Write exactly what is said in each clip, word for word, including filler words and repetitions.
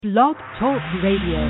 Blog Talk Radio.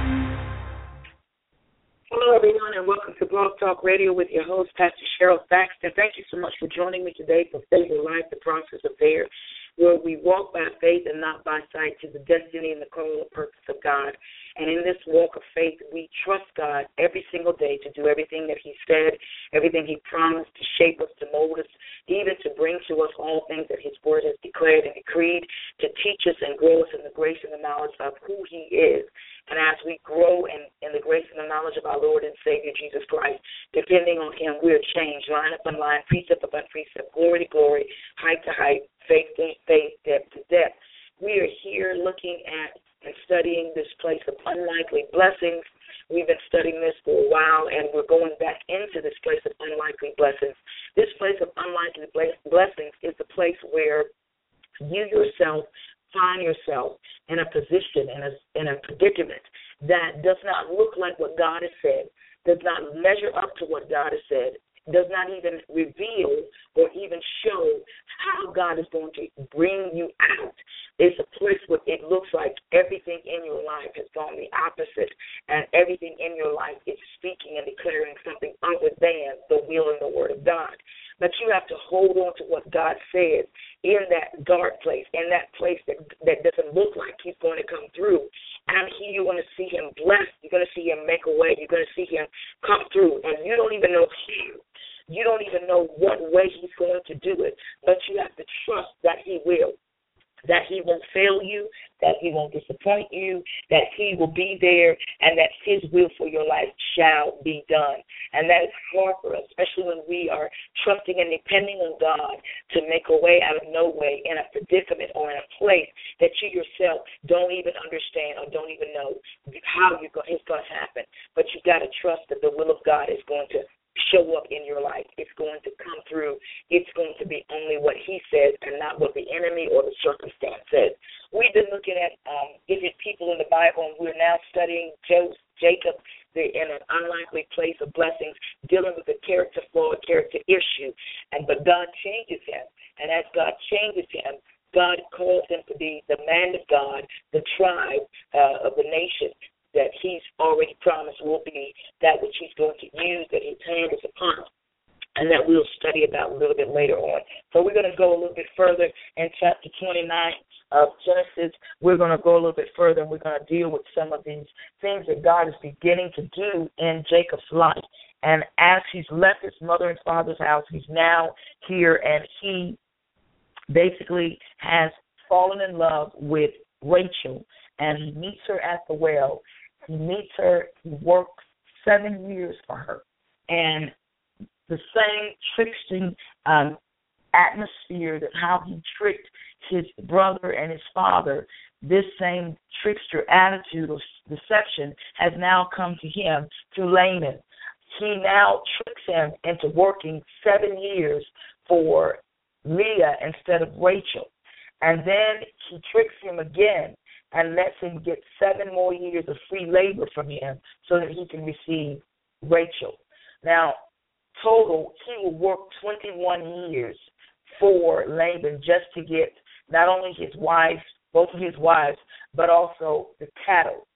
Hello, everyone, and welcome to Blog Talk Radio with your host, Pastor Cheryl Thaxton. Thank you so much for joining me today for Faith and Life, the process of faith, where we walk by faith and not by sight to the destiny and the call and purpose of God. And in this walk of faith, we trust God every single day to do everything that He said, everything He promised, to shape us, to mold us, even to bring to us all things that His Word has declared and decreed, to teach us and grow us in the grace and the knowledge of who He is. And as we grow in, in the grace and the knowledge of our Lord and Savior, Jesus Christ, depending on Him, we are changed, line upon line, precept upon precept, glory to glory, height to height, faith to faith, depth to depth. We are here looking at and studying this place of unlikely blessings. We've been studying this for a while, and we're going back into this place of unlikely blessings. This place of unlikely blessings is the place where you yourself find yourself in a position, in a, in a predicament that does not look like what God has said, does not measure up to what God has said, does not even reveal or even show how God is going to bring you out. It's a place where it looks like everything in your life has gone the opposite, and everything in your life is speaking and declaring something other than the will and the word of God. But you have to hold on to what God says in that dark place, in that place that, that doesn't look like He's going to come through. And here you're going to see Him bless. You're going to see Him make a way. You're going to see Him come through. And you don't even know how. You don't even know what way He's going to do it. But you have to trust that He will. That He won't fail you, that He won't disappoint you, that He will be there, and that His will for your life shall be done. And that is hard for us, especially when we are trusting and depending on God to make a way out of no way in a predicament or in a place that you yourself don't even understand or don't even know how you're go- it's going to happen. But you've got to trust that the will of God is going to show up in your life. It's going to come through. It's going to be only what He says and not what the enemy or the circumstance says. We've been looking at um, different people in the Bible, and we're now studying Joseph, Jacob the, in an unlikely place of blessings, dealing with a character flaw, a character issue. And but God changes him, and as God changes him, God calls him to be the man of God, the tribe uh, of the nation that He's already promised will be that which He's going to use, that His hand is upon, and that we'll study about a little bit later on. So we're going to go a little bit further in chapter twenty-nine of Genesis. We're going to go a little bit further, and we're going to deal with some of these things that God is beginning to do in Jacob's life. And as he's left his mother and father's house, he's now here, and he basically has fallen in love with Rachel, and he meets her at the well. He meets her, he works seven years for her. And the same tricksting um, atmosphere that how he tricked his brother and his father, this same trickster attitude or deception has now come to him through Laban. He now tricks him into working seven years for Leah instead of Rachel. And then he tricks him again and lets him get seven more years of free labor from him so that he can receive Rachel. Now, total, he will work twenty-one years for Laban just to get not only his wife, both of his wives, but also the cattle.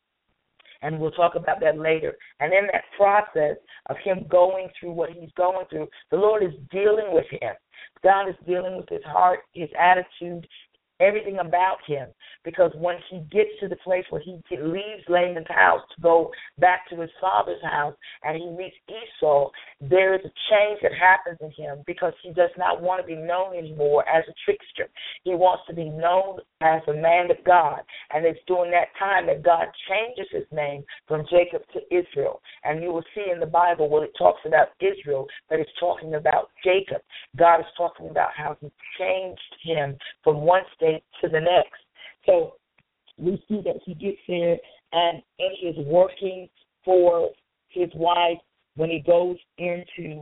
And we'll talk about that later. And in that process of him going through what he's going through, the Lord is dealing with him. God is dealing with his heart, his attitude, everything about him, because when he gets to the place where he leaves Laban's house to go back to his father's house and he meets Esau, there is a change that happens in him because he does not want to be known anymore as a trickster. He wants to be known as a man of God, and it's during that time that God changes his name from Jacob to Israel. And you will see in the Bible where it talks about Israel, but it's talking about Jacob. God is talking about how he changed him from one state to the next. So we see that he gets there and he is working for his wife when he goes into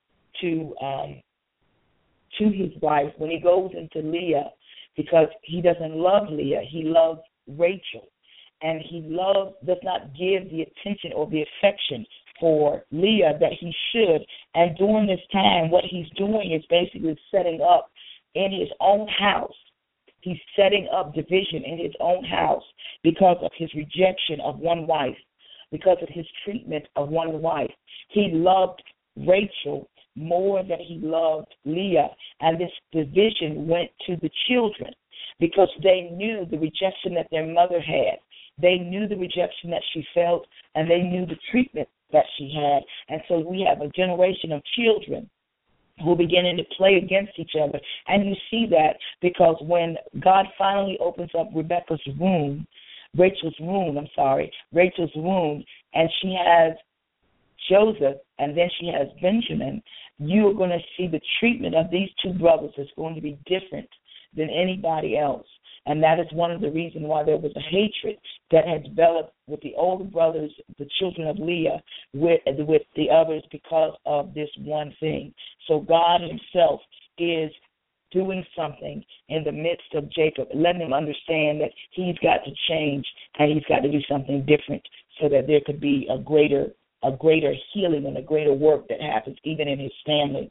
to um, to his wife, when he goes into Leah, because he doesn't love Leah, he loves Rachel. And he loves, does not give the attention or the affection for Leah that he should. And during this time, what he's doing is basically setting up in his own house He's setting up division in his own house because of his rejection of one wife, because of his treatment of one wife. He loved Rachel more than he loved Leah, and this division went to the children because they knew the rejection that their mother had. They knew the rejection that she felt, and they knew the treatment that she had. And so we have a generation of children who are beginning to play against each other. And you see that because when God finally opens up Rebecca's womb, Rachel's womb, I'm sorry, Rachel's womb, and she has Joseph, and then she has Benjamin, you are going to see the treatment of these two brothers is going to be different than anybody else. And that is one of the reasons why there was a hatred that had developed with the older brothers, the children of Leah, with, with the others because of this one thing. So God himself is doing something in the midst of Jacob, letting him understand that he's got to change and he's got to do something different so that there could be a greater a greater healing and a greater work that happens even in his family.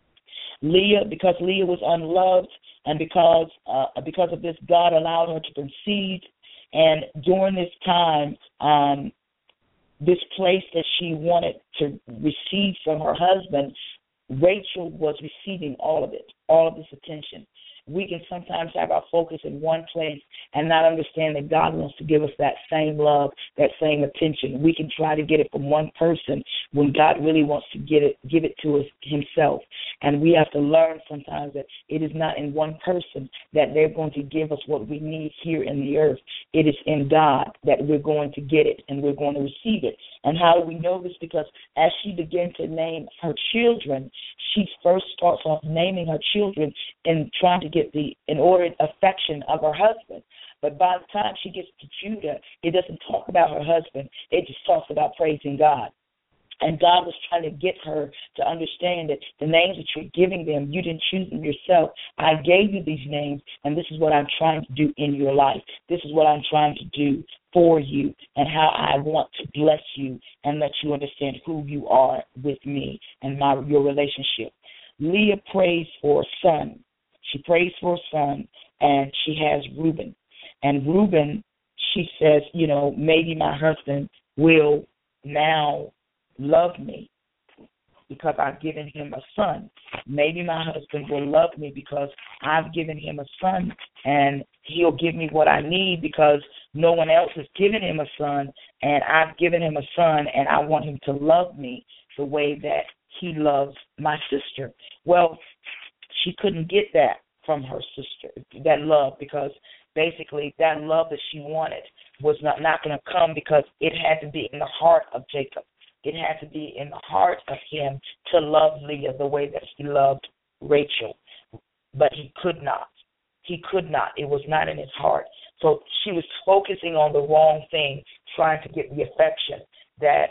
Leah, because Leah was unloved, and because uh, because of this, God allowed her to conceive. And during this time, um, this place that she wanted to receive from her husband, Rachel was receiving all of it, all of this attention. We can sometimes have our focus in one place and not understand that God wants to give us that same love, that same attention. We can try to get it from one person when God really wants to get it, give it to us himself. And we have to learn sometimes that it is not in one person that they're going to give us what we need here in the earth. It is in God that we're going to get it and we're going to receive it. And how do we know this? Because as she began to name her children, she first starts off naming her children and trying to get the inordinate affection of her husband. But by the time she gets to Judah, it doesn't talk about her husband. It just talks about praising God. And God was trying to get her to understand that the names that you're giving them, you didn't choose them yourself. I gave you these names, and this is what I'm trying to do in your life. This is what I'm trying to do for you and how I want to bless you and let you understand who you are with me and my your relationship. Leah prays for a son. She prays for a son, and she has Reuben. And Reuben, she says, you know, maybe my husband will now love me because I've given him a son. Maybe my husband will love me because I've given him a son, and he'll give me what I need because no one else has given him a son, and I've given him a son, and I want him to love me the way that he loves my sister. Well, she couldn't get that from her sister, that love, because basically that love that she wanted was not, not going to come because it had to be in the heart of Jacob. It had to be in the heart of him to love Leah the way that he loved Rachel. But he could not. He could not. It was not in his heart. So she was focusing on the wrong thing, trying to get the affection that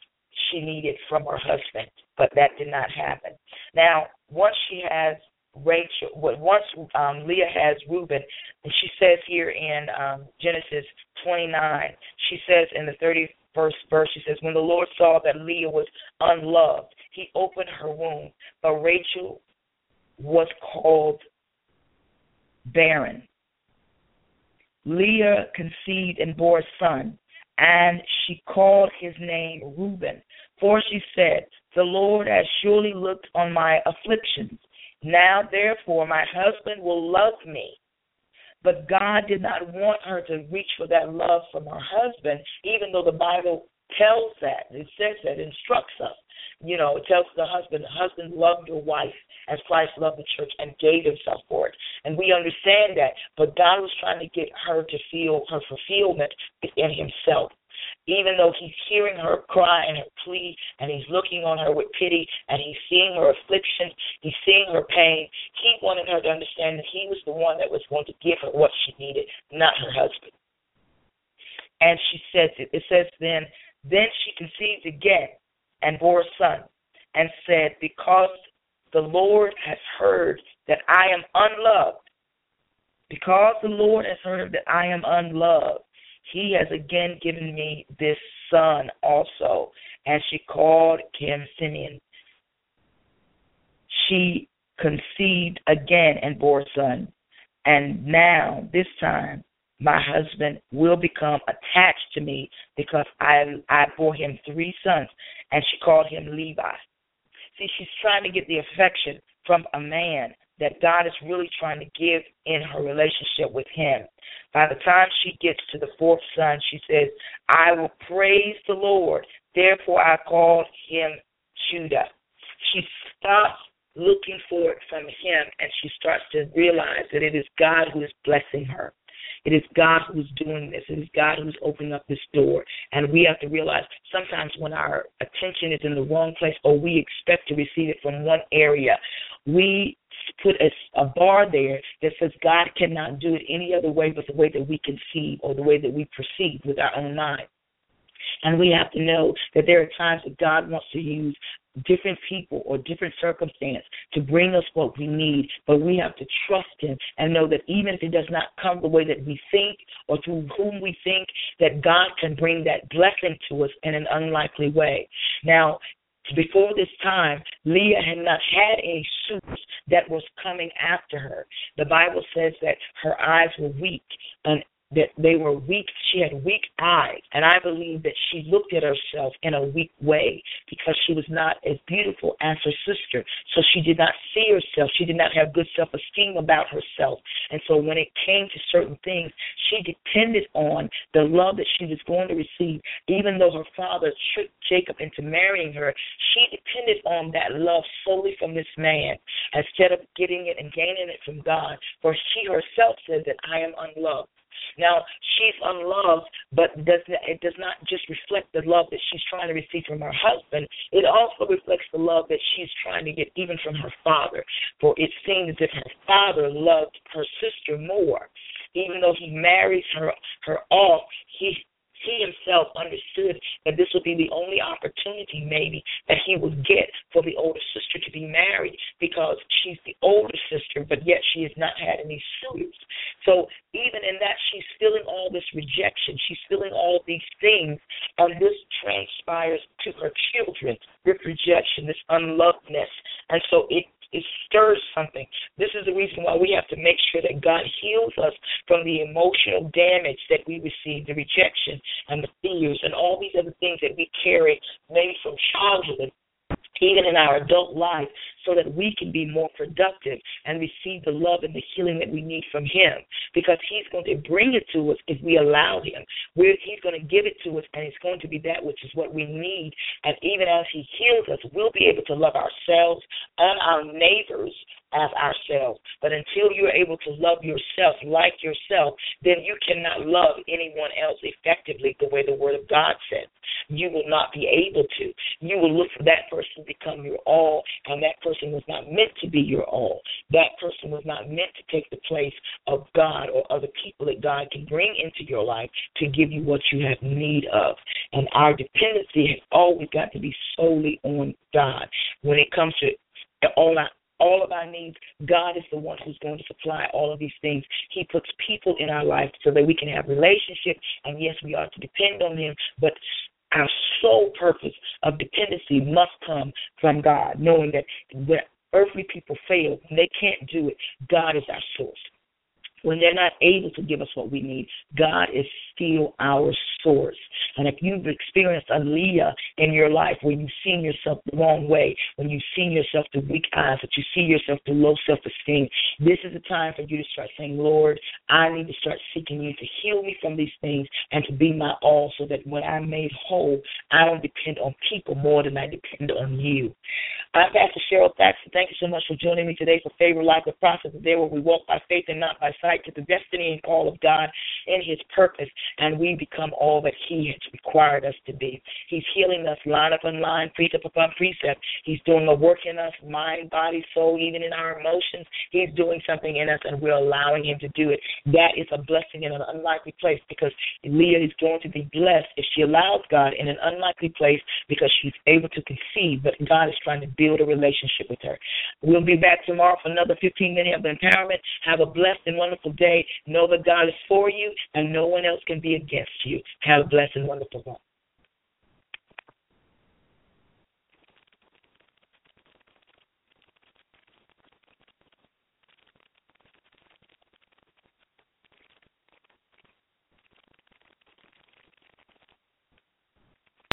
she needed from her husband. But that did not happen. Now, once she has Rachel, once um, Leah has Reuben, and she says here in um, Genesis twenty-nine, she says in the thirty-first verse, she says, when the Lord saw that Leah was unloved, he opened her womb, but Rachel was called barren. Leah conceived and bore a son, and she called his name Reuben, for she said, the Lord has surely looked on my afflictions. Now, therefore, my husband will love me. But God did not want her to reach for that love from her husband, even though the Bible tells that. It says that, it instructs us. You know, it tells the husband, husband, love your wife as Christ loved the church and gave himself for it. And we understand that. But God was trying to get her to feel her fulfillment in himself. Even though he's hearing her cry and her plea, and he's looking on her with pity, and he's seeing her affliction, he's seeing her pain, he wanted her to understand that he was the one that was going to give her what she needed, not her husband. And she says, it, it says then, then she conceived again and bore a son, and said, because the Lord has heard that I am unloved, because the Lord has heard that I am unloved, he has again given me this son also. And she called him Simeon. She conceived again and bore a son. And now, this time, my husband will become attached to me because I I bore him three sons, and she called him Levi. See, she's trying to get the affection from a man that God is really trying to give in her relationship with him. By the time she gets to the fourth son, she says, I will praise the Lord, therefore I called him Judah. She stops looking for it from him, and she starts to realize that it is God who is blessing her. It is God who's doing this. It is God who's opening up this door. And we have to realize sometimes when our attention is in the wrong place or we expect to receive it from one area, we put a, a bar there that says God cannot do it any other way but the way that we conceive or the way that we perceive with our own mind. And we have to know that there are times that God wants to use different people or different circumstance to bring us what we need, but we have to trust him and know that even if it does not come the way that we think or through whom we think, that God can bring that blessing to us in an unlikely way. Now, before this time, Leah had not had any suitors that was coming after her. The Bible says that her eyes were weak and that they were weak. She had weak eyes, and I believe that she looked at herself in a weak way because she was not as beautiful as her sister. So she did not see herself. She did not have good self-esteem about herself. And so when it came to certain things, she depended on the love that she was going to receive. Even though her father tricked Jacob into marrying her, she depended on that love solely from this man instead of getting it and gaining it from God. For she herself said that I am unloved. Now, she's unloved, but does not, it does not just reflect the love that she's trying to receive from her husband. It also reflects the love that she's trying to get even from her father. For it seems as if her father loved her sister more. Even though he marries her, her off, he He himself understood that this would be the only opportunity maybe that he would get for the older sister to be married because she's the older sister, but yet she has not had any suitors. So even in that, she's feeling all this rejection. She's feeling all these things, and this transpires to her children, this rejection, this unlovedness. And so it It stirs something. This is the reason why we have to make sure that God heals us from the emotional damage that we receive, the rejection and the fears and all these other things that we carry maybe from childhood, even in our adult life, so that we can be more productive and receive the love and the healing that we need from him, because he's going to bring it to us if we allow him. We're, he's going to give it to us, and it's going to be that which is what we need. And even as he heals us, we'll be able to love ourselves and our neighbors as ourselves. But until you're able to love yourself like yourself, then you cannot love anyone else effectively the way the Word of God says. You will not be able to. You will look for that person to become your all, and that person was not meant to be your all. That person was not meant to take the place of God or other people that God can bring into your life to give you what you have need of. And our dependency has always got to be solely on God. When it comes to all our All of our needs, God is the one who's going to supply all of these things. He puts people in our life so that we can have relationship, and yes, we are to depend on him, but our sole purpose of dependency must come from God, knowing that when earthly people fail, when they can't do it, God is our source. When they're not able to give us what we need, God is still our source. And if you've experienced a Leah in your life where you've seen yourself the wrong way, when you've seen yourself through weak eyes, that you see yourself through low self-esteem, this is the time for you to start saying, Lord, I need to start seeking you to heal me from these things and to be my all, so that when I'm made whole, I don't depend on people more than I depend on you. I'm Pastor Cheryl Thaxton. Thank you so much for joining me today for Favor Life, the process of there where we walk by faith and not by sight, to the destiny and call of God and his purpose, and we become all that he has required us to be. He's healing us line upon line, precept upon precept. He's doing a work in us, mind, body, soul, even in our emotions. He's doing something in us, and we're allowing him to do it. That is a blessing in an unlikely place, because Leah is going to be blessed if she allows God in an unlikely place, because she's able to conceive, but God is trying to build a relationship with her. We'll be back tomorrow for another fifteen minutes of empowerment. Have a blessed and wonderful day. Know that God is for you, and no one else can be against you. Have a blessed and wonderful one.